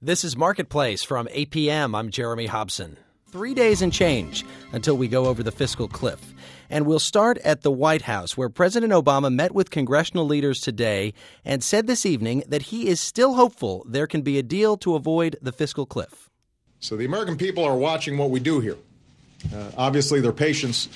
This is Marketplace from 8 p.m. I'm Jeremy Hobson. 3 days and change until we go over the fiscal cliff. And we'll start at the White House, where President Obama met with congressional leaders today and said this evening that he is still hopeful there can be a deal to avoid the fiscal cliff. So the American people are watching what we do here. Obviously, their patience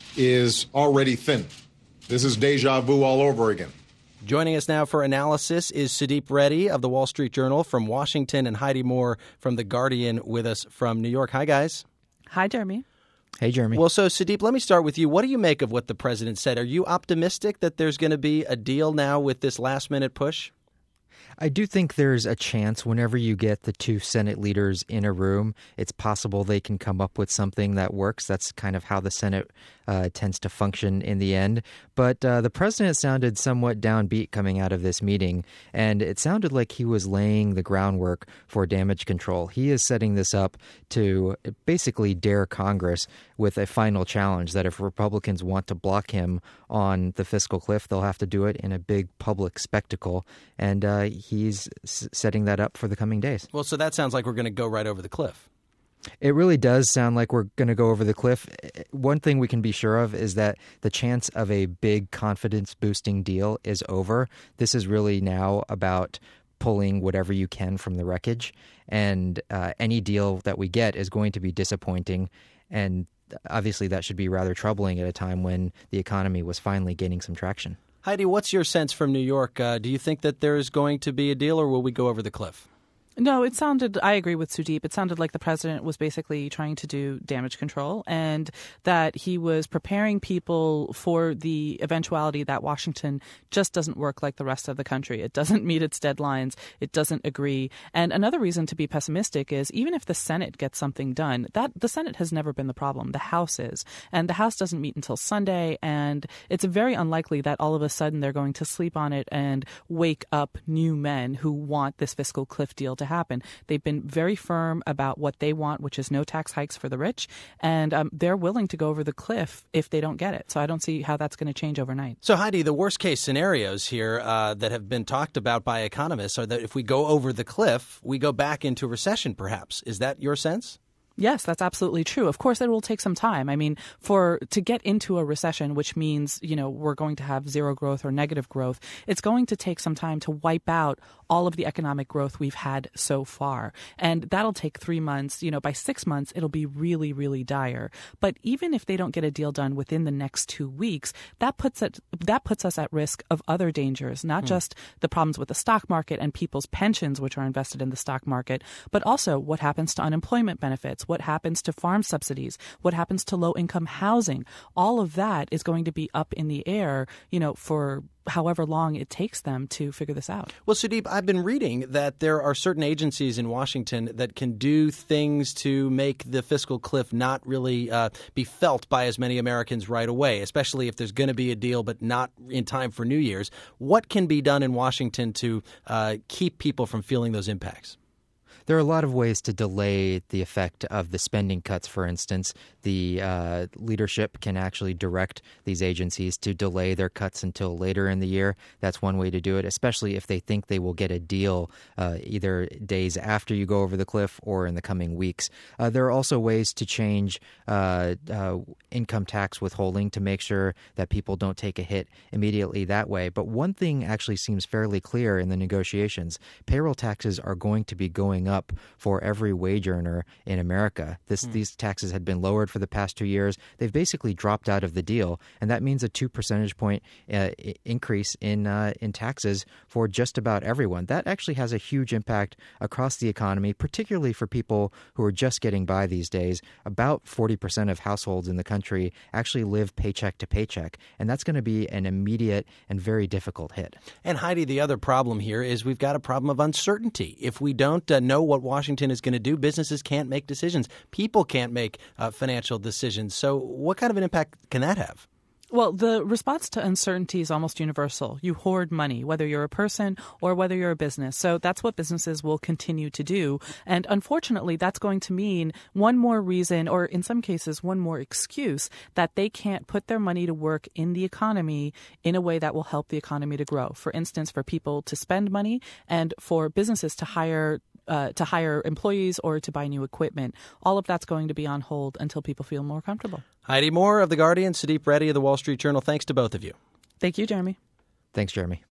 is already thin. This is deja vu all over again. Joining us now for analysis is Sudeep Reddy of the Wall Street Journal from Washington and Heidi Moore from The Guardian with us from New York. Hi, guys. Hi, Jeremy. Hey, Jeremy. Well, so Sudeep, let me start with you. What do you make of what the president said? Are you optimistic that there's going to be a deal now with this last-minute push? I do think there's a chance whenever you get the two Senate leaders in a room, it's possible they can come up with something that works. That's kind of how the Senate tends to function in the end. But the president sounded somewhat downbeat coming out of this meeting, and it sounded like he was laying the groundwork for damage control. He is setting this up to basically dare Congress with a final challenge that if Republicans want to block him on the fiscal cliff, they'll have to do it in a big public spectacle. And he's setting that up for the coming days. Well, so that sounds like we're going to go right over the cliff. It really does sound like we're going to go over the cliff. One thing we can be sure of is that the chance of a big confidence-boosting deal is over. This is really now about pulling whatever you can from the wreckage. And any deal that we get is going to be disappointing. And obviously that should be rather troubling at a time when the economy was finally gaining some traction. Heidi, what's your sense from New York? Do you think that there's going to be a deal, or will we go over the cliff? No, I agree with Sudeep. It sounded like the president was basically trying to do damage control and that he was preparing people for the eventuality that Washington just doesn't work like the rest of the country. It doesn't meet its deadlines. It doesn't agree. And another reason to be pessimistic is even if the Senate gets something done, that the Senate has never been the problem. The House is. And the House doesn't meet until Sunday. And it's very unlikely that all of a sudden they're going to sleep on it and wake up new men who want this fiscal cliff deal to happen. They've been very firm about what they want, which is no tax hikes for the rich, and they're willing to go over the cliff if they don't get it. So I don't see how that's going to change overnight. So, Heidi, the worst-case scenarios here that have been talked about by economists are that if we go over the cliff, we go back into recession, perhaps. Is that your sense? Yes, that's absolutely true. Of course, it will take some time. I mean, to get into a recession, which means, we're going to have zero growth or negative growth, it's going to take some time to wipe out all of the economic growth we've had so far. And that'll take 3 months. By 6 months, it'll be really, really dire. But even if they don't get a deal done within the next 2 weeks, that puts us at risk of other dangers, not just the problems with the stock market and people's pensions, which are invested in the stock market, but also what happens to unemployment benefits, what happens to farm subsidies, what happens to low-income housing. All of that is going to be up in the air, for however long it takes them to figure this out. Well, Sudeep, I've been reading that there are certain agencies in Washington that can do things to make the fiscal cliff not really be felt by as many Americans right away, especially if there's going to be a deal but not in time for New Year's. What can be done in Washington to keep people from feeling those impacts? There are a lot of ways to delay the effect of the spending cuts, for instance. The leadership can actually direct these agencies to delay their cuts until later in the year. That's one way to do it, especially if they think they will get a deal either days after you go over the cliff or in the coming weeks. There are also ways to change income tax withholding to make sure that people don't take a hit immediately that way. But one thing actually seems fairly clear in the negotiations. Payroll taxes are going to be going up for every wage earner in America. These taxes had been lowered for the past 2 years. They've basically dropped out of the deal, and that means a 2 percentage point increase in taxes for just about everyone. That actually has a huge impact across the economy, particularly for people who are just getting by these days. About 40% of households in the country actually live paycheck to paycheck, and that's going to be an immediate and very difficult hit. And Heidi, the other problem here is we've got a problem of uncertainty. If we don't know what Washington is going to do, businesses can't make decisions. People can't make financial decisions. So what kind of an impact can that have? Well, the response to uncertainty is almost universal. You hoard money, whether you're a person or whether you're a business. So that's what businesses will continue to do. And unfortunately, that's going to mean one more reason, or in some cases, one more excuse that they can't put their money to work in the economy in a way that will help the economy to grow. For instance, for people to spend money and for businesses to hire to hire employees or to buy new equipment. All of that's going to be on hold until people feel more comfortable. Heidi Moore of The Guardian, Sudeep Reddy of The Wall Street Journal, thanks to both of you. Thank you, Jeremy. Thanks, Jeremy.